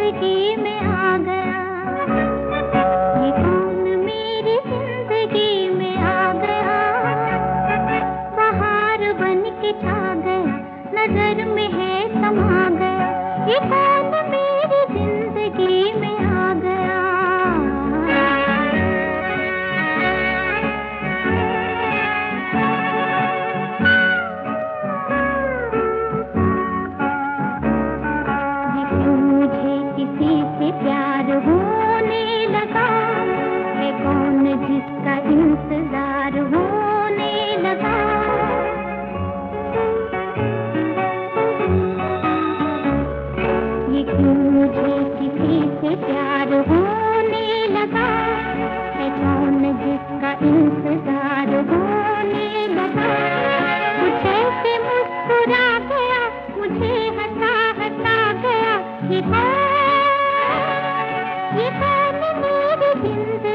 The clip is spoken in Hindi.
जिंदगी में आ गया, ये कौन मेरी जिंदगी में आ गया, बहार बन के छा गया, नजर में है समा गया, ये कौन मेरी जिंदगी में आ गया। किसी से प्यार होने लगा, है कौन जिसका इंतजार होने लगा, ये क्यों मुझे किसी से प्यार होने लगा, है कौन जिसका इंतजार होने लगा, कुछ ऐसे मुस्कुरा गया, मुझे हंसा हंसा गया, ये कौन मेरी जिंदगी